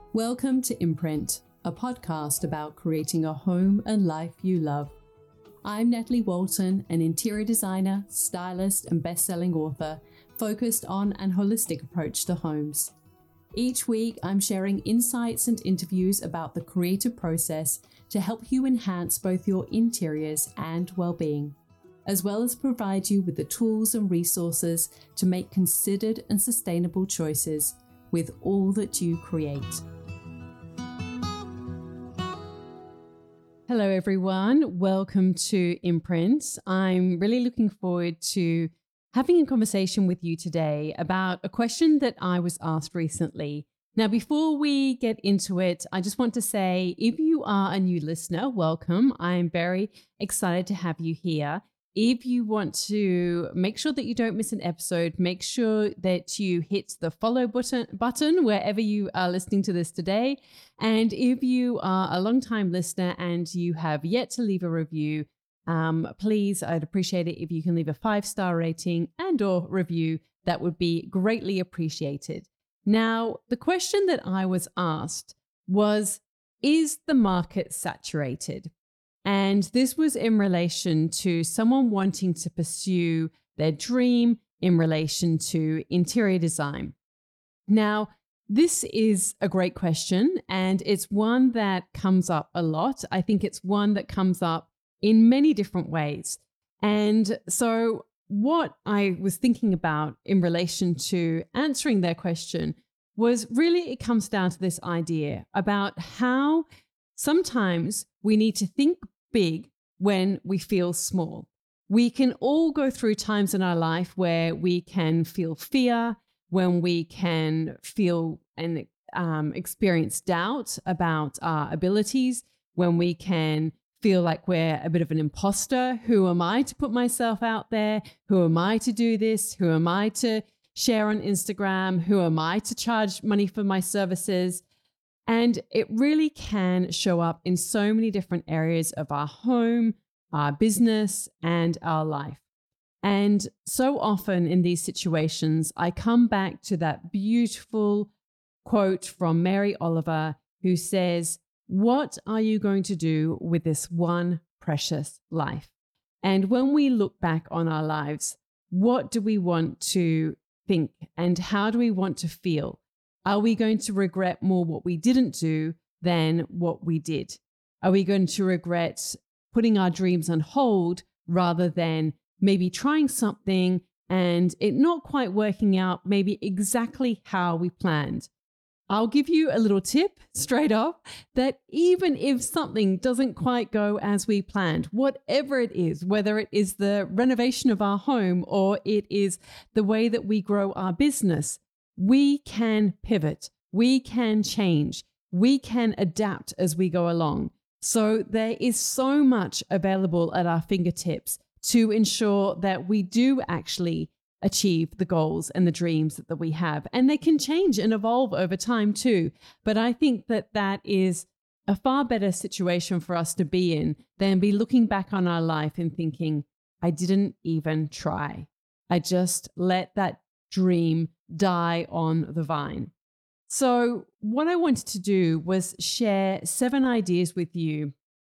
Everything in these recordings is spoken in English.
Welcome to Imprint, a podcast about creating a home and life you love. I'm Natalie Walton, an interior designer, stylist, and best-selling author focused on an holistic approach to homes. Each week, I'm sharing insights and interviews about the creative process to help you enhance both your interiors and well-being, as well as provide you with the tools and resources to make considered and sustainable choices with all that you create. Hello, everyone. Welcome to Imprint. I'm really looking forward to having a conversation with you today about a question that I was asked recently. Now, before we get into it, I just want to say, if you are a new listener, welcome. I'm very excited to have you here. If you want to make sure that you don't miss an episode, make sure that you hit the follow button wherever you are listening to this today. And if you are a long-time listener and you have yet to leave a review, please, I'd appreciate it if you can leave a 5-star rating and or review. That would be greatly appreciated. Now, the question that I was asked was, is the market saturated? And this was in relation to someone wanting to pursue their dream in relation to interior design. Now, this is a great question, and it's one that comes up a lot. I think it's one that comes up in many different ways. And so what I was thinking about in relation to answering their question was really, it comes down to this idea about how sometimes we need to think big when we feel small. We can all go through times in our life where we can feel fear, when we can feel and experience doubt about our abilities, when we can feel like we're a bit of an imposter. Who am I to put myself out there? Who am I to do this? Who am I to share on Instagram? Who am I to charge money for my services? And it really can show up in so many different areas of our home, our business, and our life. And so often in these situations, I come back to that beautiful quote from Mary Oliver, who says, "What are you going to do with this one precious life?" And when we look back on our lives, what do we want to think and how do we want to feel? Are we going to regret more what we didn't do than what we did? Are we going to regret putting our dreams on hold rather than maybe trying something and it not quite working out maybe exactly how we planned? I'll give you a little tip straight off that even if something doesn't quite go as we planned, whatever it is, whether it is the renovation of our home or it is the way that we grow our business, we can pivot, we can change, we can adapt as we go along. So there is so much available at our fingertips to ensure that we do actually achieve the goals and the dreams that we have. And they can change and evolve over time too. But I think that that is a far better situation for us to be in than be looking back on our life and thinking, I didn't even try. I just let that dream die on the vine. So what I wanted to do was share 7 ideas with you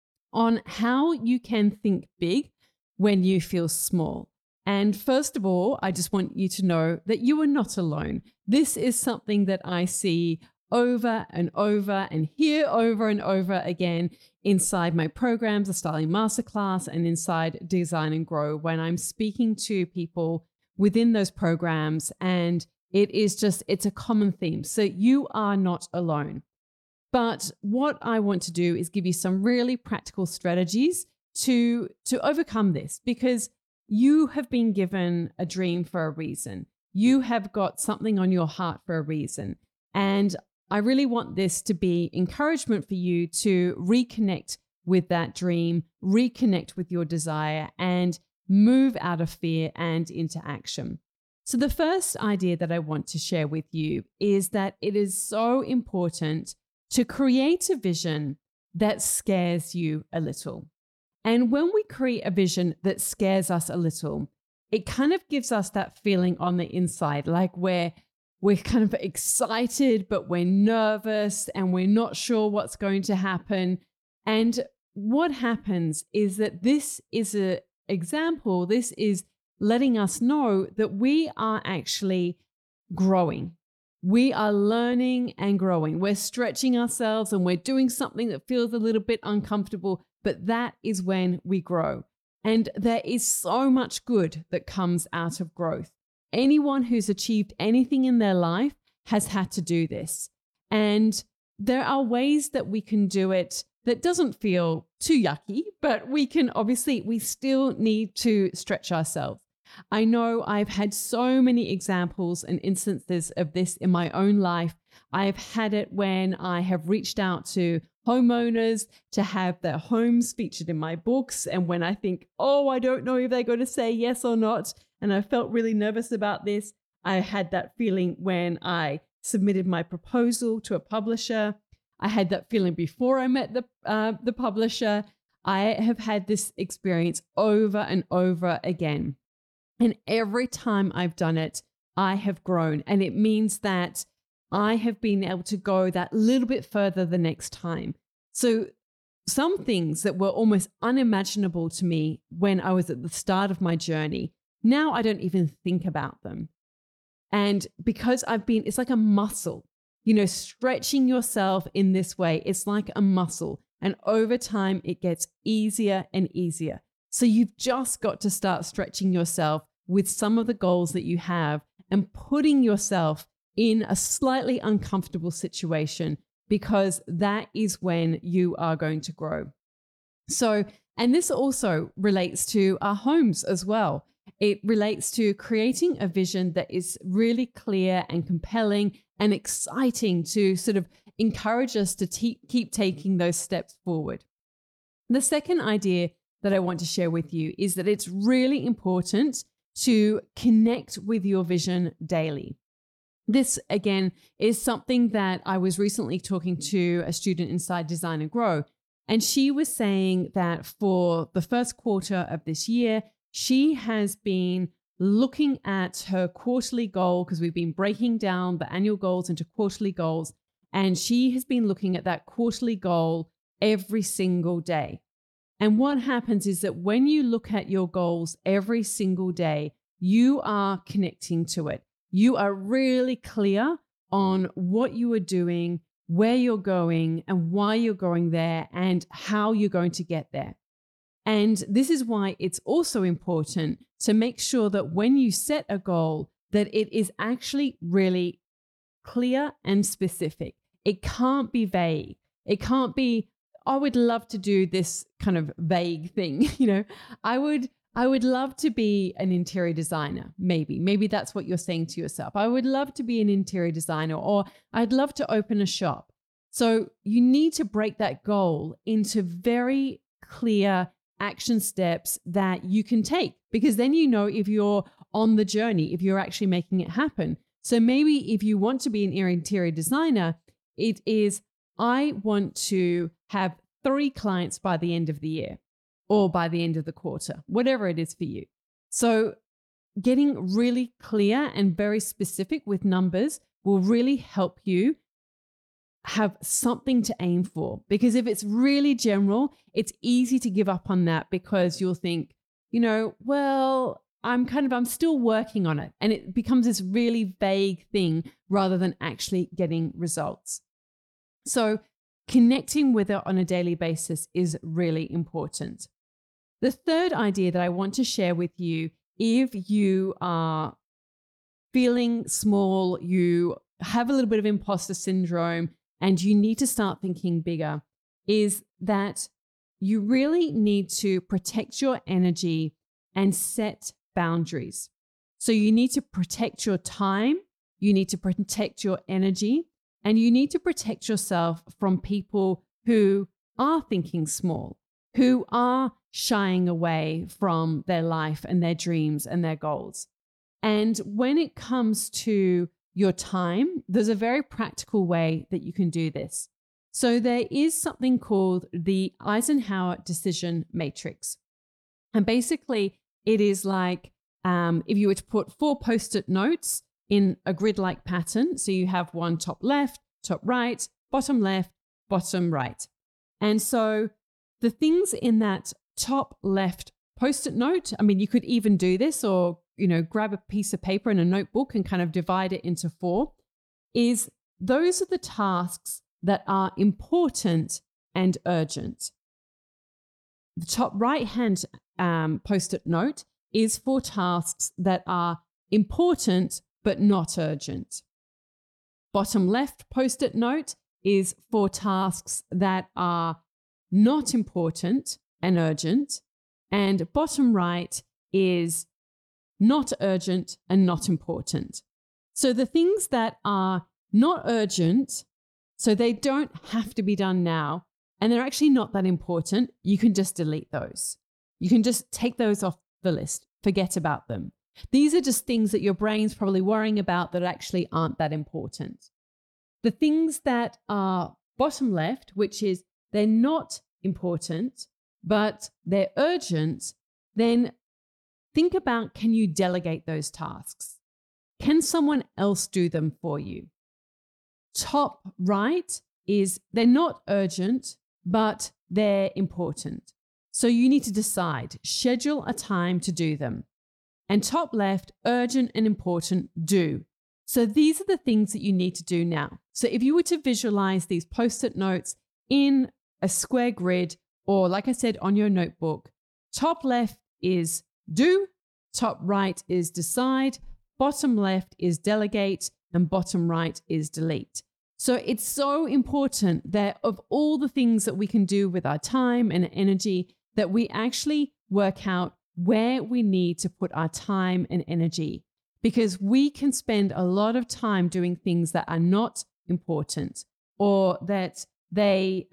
on how you can think big when you feel small. And first of all, I just want you to know that you are not alone. This is something that I see over and over and hear over and over again inside my programs, the Styling Masterclass, and inside Design and Grow when I'm speaking to people within those programs. And it's a common theme. So you are not alone. But what I want to do is give you some really practical strategies to overcome this, because you have been given a dream for a reason. You have got something on your heart for a reason. And I really want this to be encouragement for you to reconnect with that dream, reconnect with your desire, and move out of fear and into action. So the first idea that I want to share with you is that it is so important to create a vision that scares you a little. And when we create a vision that scares us a little, it kind of gives us that feeling on the inside, like we're we're kind of excited, but we're nervous and we're not sure what's going to happen. And what happens is that this is an example, this is letting us know that we are actually growing. We are learning and growing. We're stretching ourselves and we're doing something that feels a little bit uncomfortable, but that is when we grow. And there is so much good that comes out of growth. Anyone who's achieved anything in their life has had to do this. And there are ways that we can do it that doesn't feel too yucky, but we still need to stretch ourselves. I know I've had so many examples and instances of this in my own life. I've had it when I have reached out to homeowners to have their homes featured in my books. And when I think, oh, I don't know if they're going to say yes or not, and I felt really nervous about this. I had that feeling when I submitted my proposal to a publisher. I had that feeling before I met the publisher. I have had this experience over and over again. And every time I've done it, I have grown. And it means that I have been able to go that little bit further the next time. So some things that were almost unimaginable to me when I was at the start of my journey, now I don't even think about them. And because it's like a muscle, stretching yourself in this way, it's like a muscle. And over time, it gets easier and easier. So you've just got to start stretching yourself with some of the goals that you have and putting yourself in a slightly uncomfortable situation, because that is when you are going to grow. So, and this also relates to our homes as well. It relates to creating a vision that is really clear and compelling and exciting to sort of encourage us to keep taking those steps forward. The second idea that I want to share with you is that it's really important to connect with your vision daily. This, again, is something that I was recently talking to a student inside Design and Grow, and she was saying that for the first quarter of this year, she has been looking at her quarterly goal, because we've been breaking down the annual goals into quarterly goals, and she has been looking at that quarterly goal every single day. And what happens is that when you look at your goals every single day, you are connecting to it. You are really clear on what you are doing, where you're going, and why you're going there, and how you're going to get there. And this is why it's also important to make sure that when you set a goal, that it is actually really clear and specific. It can't be vague. It can't be, I would love to do this kind of vague thing. I would love to be an interior designer. Maybe that's what you're saying to yourself. I would love to be an interior designer, or I'd love to open a shop. So you need to break that goal into very clear action steps that you can take, because then you know if you're on the journey, if you're actually making it happen. So maybe if you want to be an interior designer, it is, I want to have 3 clients by the end of the year or by the end of the quarter, whatever it is for you. So getting really clear and very specific with numbers will really help you have something to aim for. Because if it's really general, it's easy to give up on that, because you'll think, well, I'm still working on it. And it becomes this really vague thing rather than actually getting results. So connecting with it on a daily basis is really important. The third idea that I want to share with you, if you are feeling small, you have a little bit of imposter syndrome, and you need to start thinking bigger, is that you really need to protect your energy and set boundaries. So you need to protect your time, you need to protect your energy, and you need to protect yourself from people who are thinking small, who are shying away from their life and their dreams and their goals. And when it comes to your time, there's a very practical way that you can do this. So there is something called the Eisenhower Decision Matrix. And basically, it is like if you were to put 4 Post-it notes in a grid-like pattern. So you have one top left, top right, bottom left, bottom right. And so the things in that top left Post-it note, I mean, you could even do this or, grab a piece of paper and a notebook and kind of divide it into 4, is those are the tasks that are important and urgent. The top right-hand Post-it note is for tasks that are important but not urgent. Bottom left Post-it note is for tasks that are not important and urgent. And bottom right is not urgent and not important. So the things that are not urgent, so they don't have to be done now, and they're actually not that important, you can just delete those. You can just take those off the list, forget about them. These are just things that your brain's probably worrying about that actually aren't that important. The things that are bottom left, which is they're not important, but they're urgent, then think about, can you delegate those tasks? Can someone else do them for you? Top right is they're not urgent, but they're important. So you need to decide, schedule a time to do them. And top left, urgent and important, do. So these are the things that you need to do now. So if you were to visualize these Post-it notes in a square grid, or like I said, on your notebook, top left is do, top right is decide, bottom left is delegate, and bottom right is delete. So it's so important that of all the things that we can do with our time and energy, that we actually work out where we need to put our time and energy, because we can spend a lot of time doing things that are not important, or that they,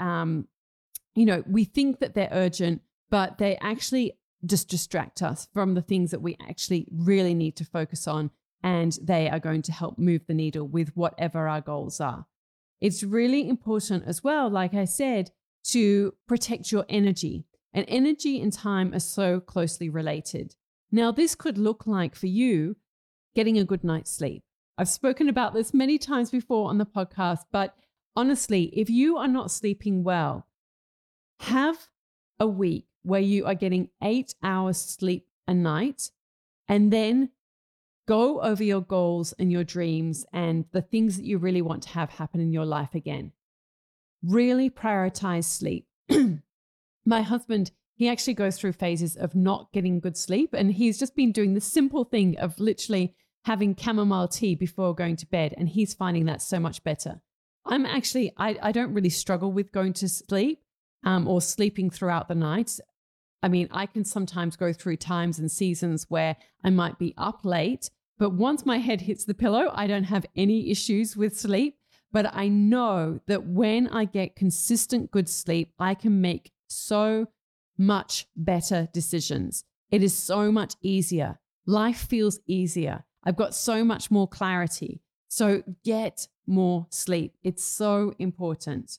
we think that they're urgent, but they actually just distract us from the things that we actually really need to focus on, and they are going to help move the needle with whatever our goals are. It's really important as well, like I said, to protect your energy. And energy and time are so closely related. Now, this could look like for you getting a good night's sleep. I've spoken about this many times before on the podcast, but honestly, if you are not sleeping well, have a week where you are getting 8 hours sleep a night, and then go over your goals and your dreams and the things that you really want to have happen in your life again. Really prioritize sleep. My husband, he actually goes through phases of not getting good sleep, and he's just been doing the simple thing of literally having chamomile tea before going to bed, and he's finding that so much better. I don't really struggle with going to sleep or sleeping throughout the night. I mean, I can sometimes go through times and seasons where I might be up late, but once my head hits the pillow, I don't have any issues with sleep. But I know that when I get consistent good sleep, I can make so much better decisions. It is so much easier. Life feels easier. I've got so much more clarity. So get more sleep. It's so important.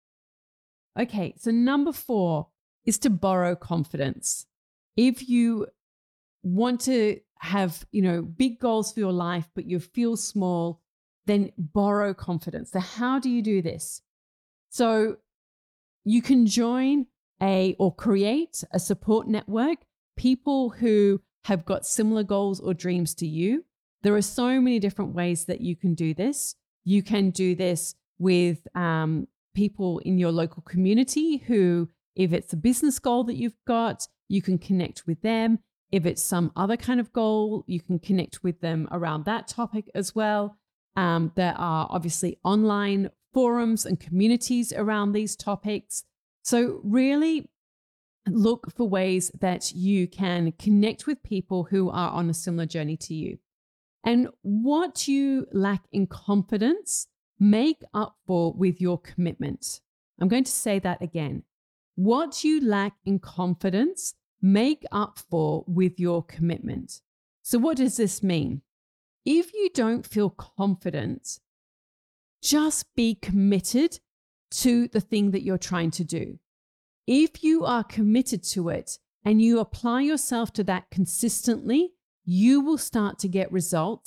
Okay, so number 4 is to borrow confidence. If you want to have, big goals for your life, but you feel small, then borrow confidence. So how do you do this? So you can join or create a support network, people who have got similar goals or dreams to you. There are so many different ways that you can do this. You can do this with people in your local community who, if it's a business goal that you've got, you can connect with them. If it's some other kind of goal, you can connect with them around that topic as well. There are obviously online forums and communities around these topics. So really look for ways that you can connect with people who are on a similar journey to you. And what you lack in confidence, make up for with your commitment. I'm going to say that again. What you lack in confidence, make up for with your commitment. So what does this mean? If you don't feel confident, just be committed to the thing that you're trying to do. If you are committed to it and you apply yourself to that consistently, you will start to get results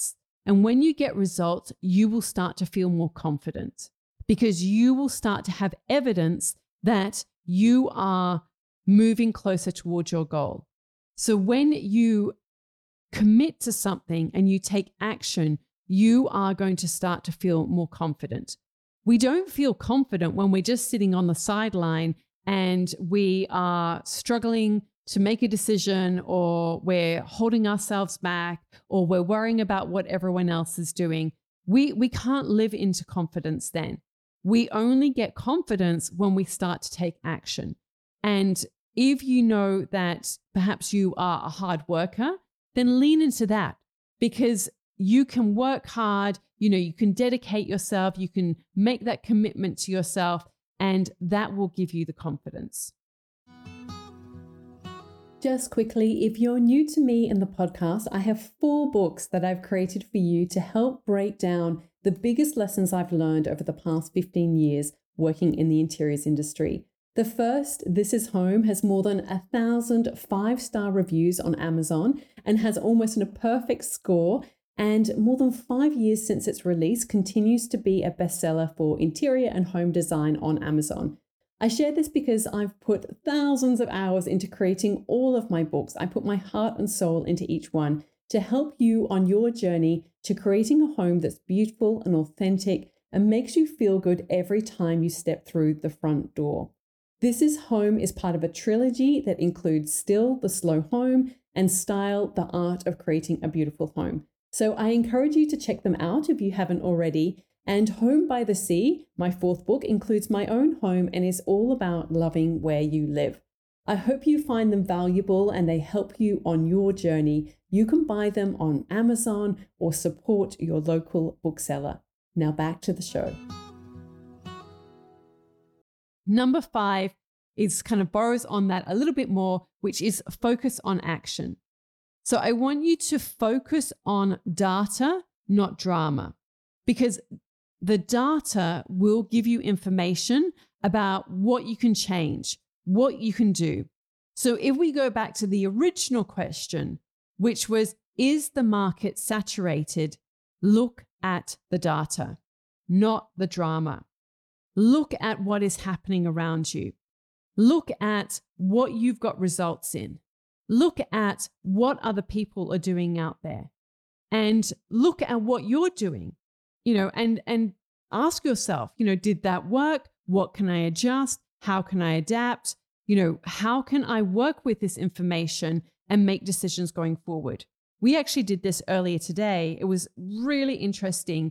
And when you get results, you will start to feel more confident because you will start to have evidence that you are moving closer towards your goal. So when you commit to something and you take action, you are going to start to feel more confident. We don't feel confident when we're just sitting on the sideline and we are struggling to make a decision, or we're holding ourselves back, or we're worrying about what everyone else is doing. We can't live into confidence then. We only get confidence when we start to take action. And if you know that perhaps you are a hard worker, then lean into that, because you can work hard, you can dedicate yourself, you can make that commitment to yourself, and that will give you the confidence. Just quickly, if you're new to me and the podcast, I have 4 books that I've created for you to help break down the biggest lessons I've learned over the past 15 years working in the interiors industry. The first, This Is Home, has more than 1,000 5-star reviews on Amazon and has almost a perfect score, and more than 5 years since its release continues to be a bestseller for interior and home design on Amazon. I share this because I've put thousands of hours into creating all of my books. I put my heart and soul into each one to help you on your journey to creating a home that's beautiful and authentic and makes you feel good every time you step through the front door. This Is Home is part of a trilogy that includes Still, The Slow Home, and Style, The Art of Creating a Beautiful Home. So I encourage you to check them out if you haven't already. And Home by the Sea, my 4th book, includes my own home and is all about loving where you live. I hope you find them valuable and they help you on your journey. You can buy them on Amazon or support your local bookseller. Now back to the show. Number 5 is kind of borrows on that a little bit more, which is focus on action. So I want you to focus on data, not drama, because the data will give you information about what you can change, what you can do. So if we go back to the original question, which was, is the market saturated? Look at the data, not the drama. Look at what is happening around you. Look at what you've got results in. Look at what other people are doing out there. And look at what you're doing. And ask yourself, did that work? What can I adjust? How can I adapt? How can I work with this information and make decisions going forward? We actually did this earlier today. It was really interesting.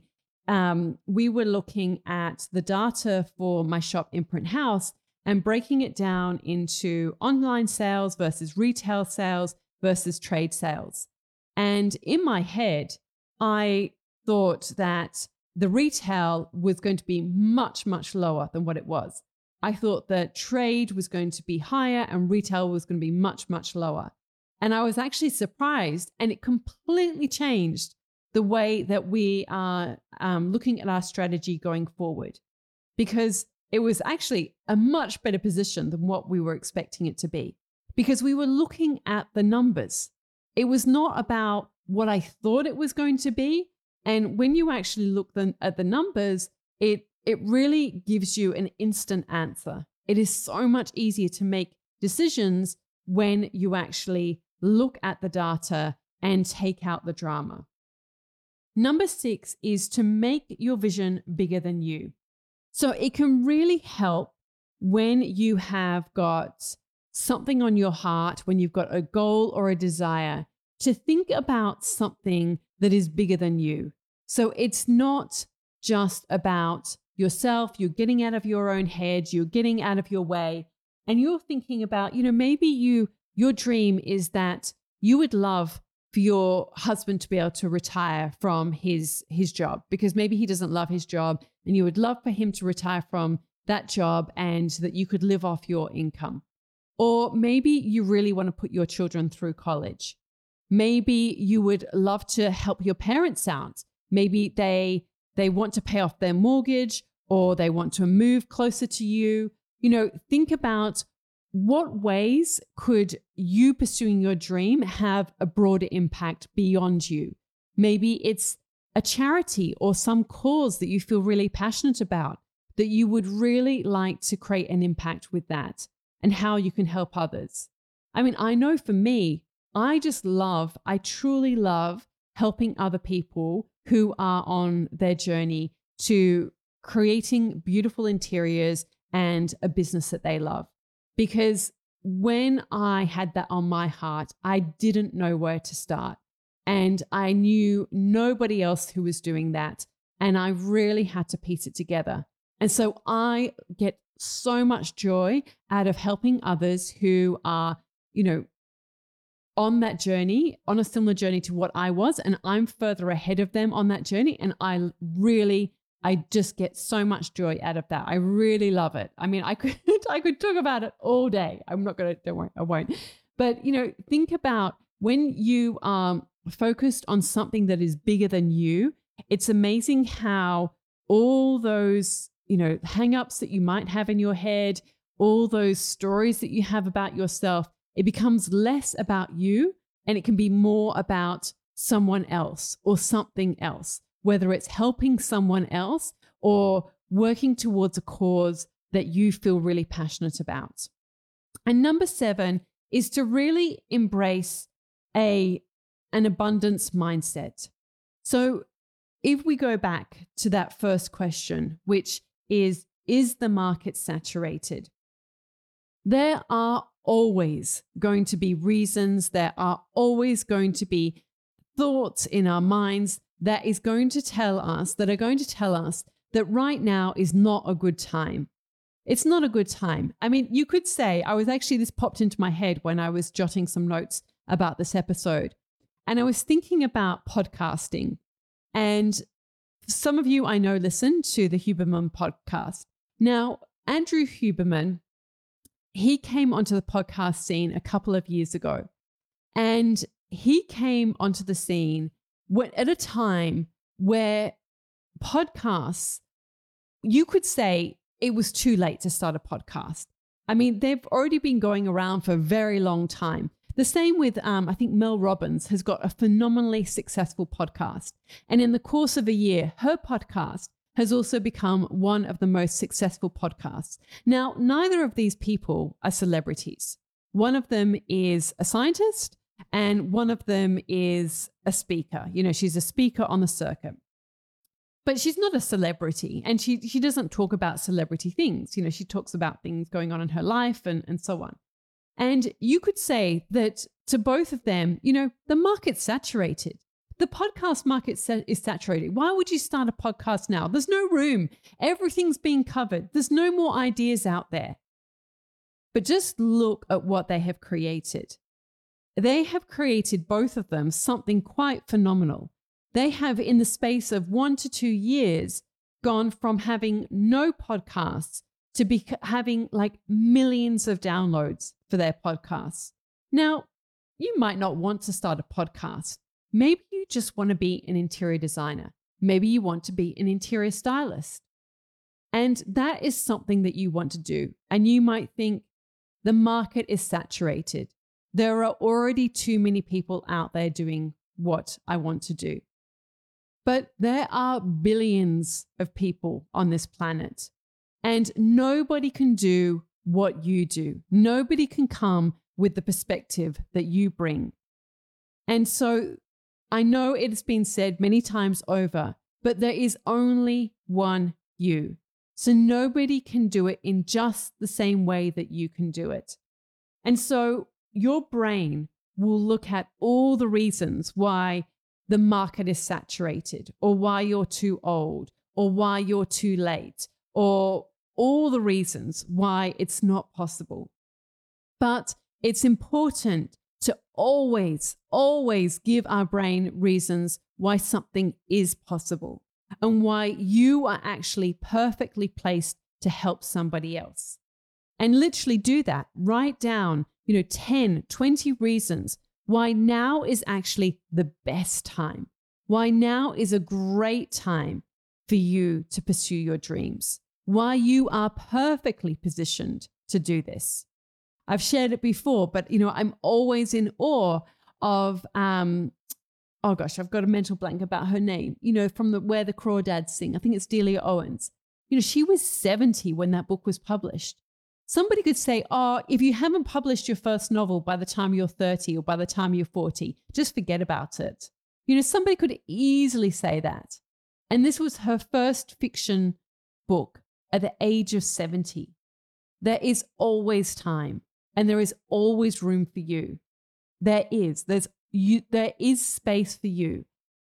We were looking at the data for my shop, Imprint House, and breaking it down into online sales versus retail sales versus trade sales. And in my head, I thought that the retail was going to be much, much lower than what it was. I thought that trade was going to be higher and retail was going to be much, much lower. And I was actually surprised, and it completely changed the way that we are looking at our strategy going forward, because it was actually a much better position than what we were expecting it to be, because we were looking at the numbers. It was not about what I thought it was going to be. And when you actually look at the numbers, it really gives you an instant answer. It is so much easier to make decisions when you actually look at the data and take out the drama. Number 6 is to make your vision bigger than you. So it can really help when you have got something on your heart, when you've got a goal or a desire, to think about something that is bigger than you. So it's not just about yourself. You're getting out of your own head, you're getting out of your way, and you're thinking about, maybe your dream is that you would love for your husband to be able to retire from his job, because maybe he doesn't love his job, and you would love for him to retire from that job and that you could live off your income. Or maybe you really want to put your children through college. Maybe you would love to help your parents out. Maybe they want to pay off their mortgage, or they want to move closer to you. Think about what ways could you pursuing your dream have a broader impact beyond you. Maybe it's a charity or some cause that you feel really passionate about, that you would really like to create an impact with that and how you can help others. I mean, I know for me, I truly love helping other people who are on their journey to creating beautiful interiors and a business that they love. Because when I had that on my heart, I didn't know where to start. And I knew nobody else who was doing that. And I really had to piece it together. And so I get so much joy out of helping others who are, on that journey, on a similar journey to what I was, and I'm further ahead of them on that journey. And I just get so much joy out of that. I really love it. I mean, I could talk about it all day. Don't worry, I won't. But, think about when you are focused on something that is bigger than you, it's amazing how all those, hang-ups that you might have in your head, all those stories that you have about yourself, it becomes less about you and it can be more about someone else or something else, whether it's helping someone else or working towards a cause that you feel really passionate about. And number 7 is to really embrace an abundance mindset. So if we go back to that first question, which is the market saturated? There are always going to be reasons, there are always going to be thoughts in our minds that are going to tell us that right now is not a good time. It's not a good time. I mean, you could say, this popped into my head when I was jotting some notes about this episode. And I was thinking about podcasting. And some of you I know listen to the Huberman podcast. Now, Andrew Huberman, he came onto the podcast scene a couple of years ago. And he came onto the scene at a time where podcasts, you could say it was too late to start a podcast. I mean, they've already been going around for a very long time. The same with, I think Mel Robbins has got a phenomenally successful podcast. And in the course of a year, her podcast has also become one of the most successful podcasts. Now, neither of these people are celebrities. One of them is a scientist and one of them is a speaker. She's a speaker on the circuit. But she's not a celebrity and she doesn't talk about celebrity things. She talks about things going on in her life and so on. And you could say that to both of them, the market's saturated. The podcast market is saturated. Why would you start a podcast now? There's no room. Everything's being covered. There's no more ideas out there. But just look at what they have created. They have created, both of them, something quite phenomenal. They have, in the space of 1 to 2 years, gone from having no podcasts to be having like millions of downloads for their podcasts. Now, you might not want to start a podcast. Maybe you just want to be an interior designer. Maybe you want to be an interior stylist. And that is something that you want to do. And you might think the market is saturated. There are already too many people out there doing what I want to do. But there are billions of people on this planet. And nobody can do what you do. Nobody can come with the perspective that you bring. And so I know it has been said many times over, but there is only one you. So nobody can do it in just the same way that you can do it. And so your brain will look at all the reasons why the market is saturated, or why you're too old, or why you're too late, or all the reasons why it's not possible. But it's important to always give our brain reasons why something is possible and why you are actually perfectly placed to help somebody else. And literally do that. Write down, 10, 20 reasons why now is actually the best time. Why now is a great time for you to pursue your dreams. Why you are perfectly positioned to do this. I've shared it before, but I'm always in awe of oh gosh, I've got a mental blank about her name, from Where the Crawdads Sing. I think it's Delia Owens. She was 70 when that book was published. Somebody could say, oh, if you haven't published your first novel by the time you're 30 or by the time you're 40, just forget about it. Somebody could easily say that. And this was her first fiction book at the age of 70. There is always time, and there is always room for you. There is space for you.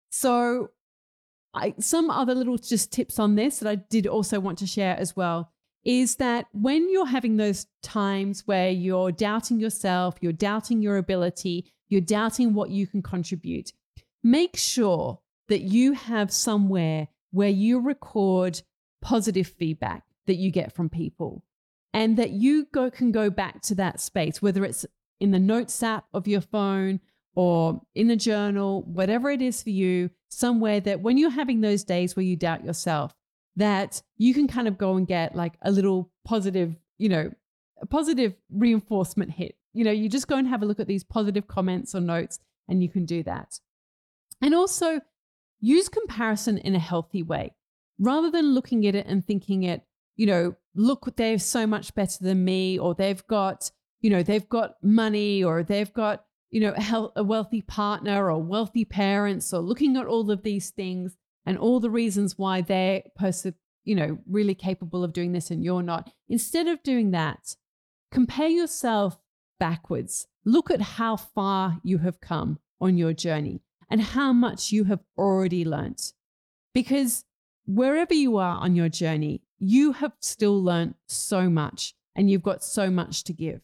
So some other little just tips on this that I did also want to share as well is that when you're having those times where you're doubting yourself, you're doubting your ability, you're doubting what you can contribute, make sure that you have somewhere where you record positive feedback that you get from people, and that you can go back to that space, whether it's in the notes app of your phone or in a journal, whatever it is for you, somewhere that when you're having those days where you doubt yourself, that you can kind of go and get like a little positive, a positive reinforcement hit. You just go and have a look at these positive comments or notes, and you can do that. And also use comparison in a healthy way, rather than looking at it and thinking it, look, they're so much better than me, or they've got money, or they've got, a wealthy partner or wealthy parents, or looking at all of these things and all the reasons why they're really capable of doing this and you're not. Instead of doing that, compare yourself backwards. Look at how far you have come on your journey and how much you have already learnt. Because wherever you are on your journey, you have still learnt so much, and you've got so much to give.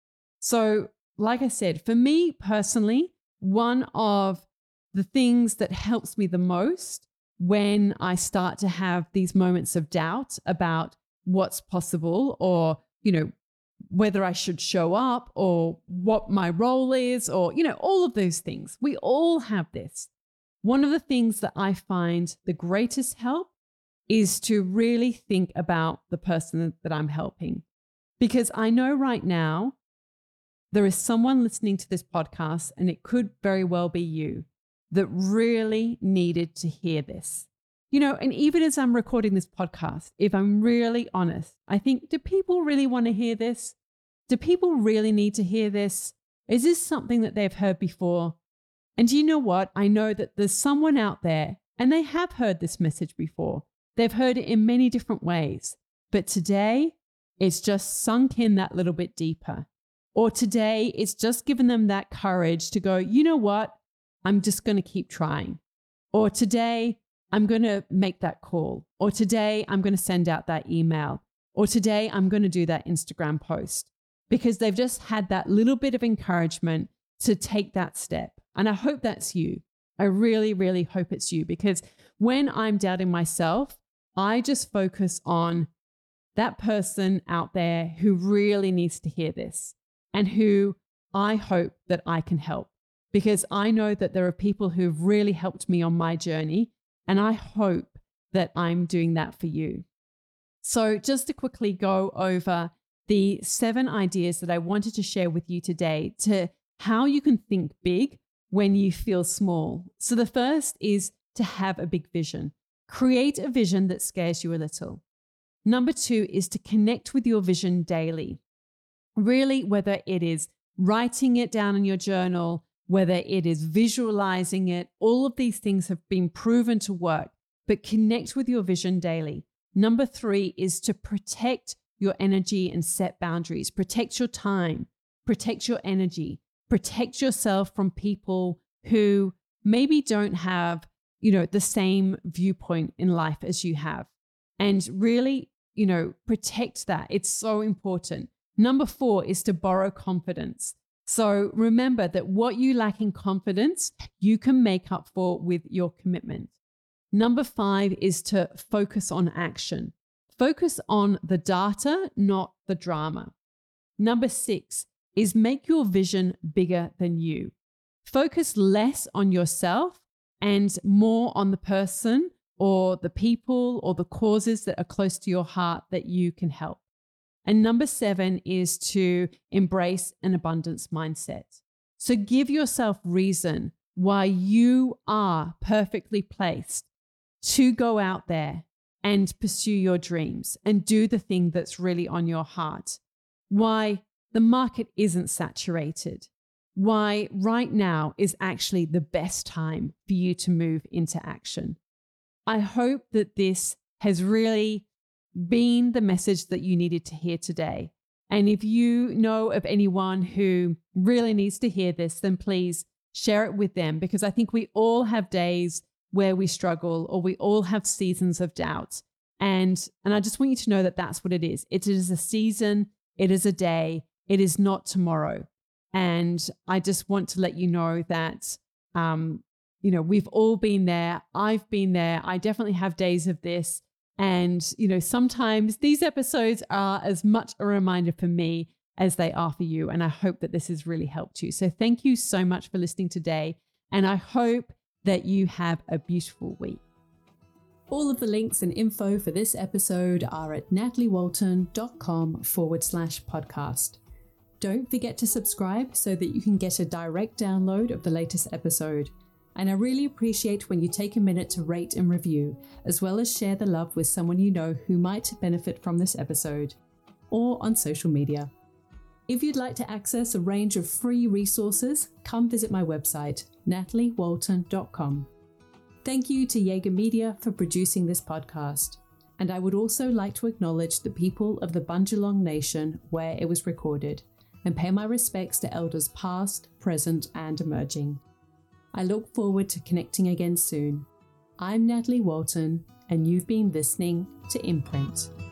So, like I said, for me personally, one of the things that helps me the most when I start to have these moments of doubt about what's possible, or, whether I should show up, or what my role is, or, all of those things. We all have this. One of the things that I find the greatest help is to really think about the person that I'm helping. Because I know right now there is someone listening to this podcast, and it could very well be you, that really needed to hear this. And even as I'm recording this podcast, if I'm really honest, I think, do people really want to hear this? Do people really need to hear this? Is this something that they've heard before? And do you know what? I know that there's someone out there, and they have heard this message before. They've heard it in many different ways. But today, it's just sunk in that little bit deeper. Or today, it's just given them that courage to go, you know what? I'm just going to keep trying. Or today, I'm going to make that call. Or today, I'm going to send out that email. Or today, I'm going to do that Instagram post. Because they've just had that little bit of encouragement to take that step. And I hope that's you. I really, really hope it's you. Because when I'm doubting myself, I just focus on that person out there who really needs to hear this, and who I hope that I can help. Because I know that there are people who've really helped me on my journey, and I hope that I'm doing that for you. So just to quickly go over the 7 ideas that I wanted to share with you today to how you can think big when you feel small. So the first is to have a big vision. Create a vision that scares you a little. Number 2 is to connect with your vision daily. Really, whether it is writing it down in your journal, whether it is visualizing it, all of these things have been proven to work, but connect with your vision daily. Number 3 is to protect your energy and set boundaries. Protect your time, protect your energy, protect yourself from people who maybe don't have, the same viewpoint in life as you have. And really, protect that. It's so important. Number 4 is to borrow confidence. So remember that what you lack in confidence, you can make up for with your commitment. Number 5 is to focus on action. Focus on the data, not the drama. Number 6 is make your vision bigger than you. Focus less on yourself and more on the person or the people or the causes that are close to your heart that you can help. And number 7 is to embrace an abundance mindset. So give yourself reason why you are perfectly placed to go out there and pursue your dreams and do the thing that's really on your heart. Why the market isn't saturated. Why right now is actually the best time for you to move into action. I hope that this has really been the message that you needed to hear today. And if you know of anyone who really needs to hear this, then please share it with them, because I think we all have days where we struggle, or we all have seasons of doubt. And I just want you to know that that's what it is. It is a season. It is a day. It is not tomorrow. And I just want to let you know that, we've all been there. I've been there. I definitely have days of this. And, sometimes these episodes are as much a reminder for me as they are for you. And I hope that this has really helped you. So thank you so much for listening today. And I hope that you have a beautiful week. All of the links and info for this episode are at nataliewalton.com/podcast. Don't forget to subscribe so that you can get a direct download of the latest episode. And I really appreciate when you take a minute to rate and review, as well as share the love with someone you know who might benefit from this episode, or on social media. If you'd like to access a range of free resources, come visit my website, nataliewalton.com. Thank you to Jaeger Media for producing this podcast. And I would also like to acknowledge the people of the Bundjalung Nation where it was recorded, and pay my respects to elders past, present, and emerging. I look forward to connecting again soon. I'm Natalie Walton, and you've been listening to Imprint.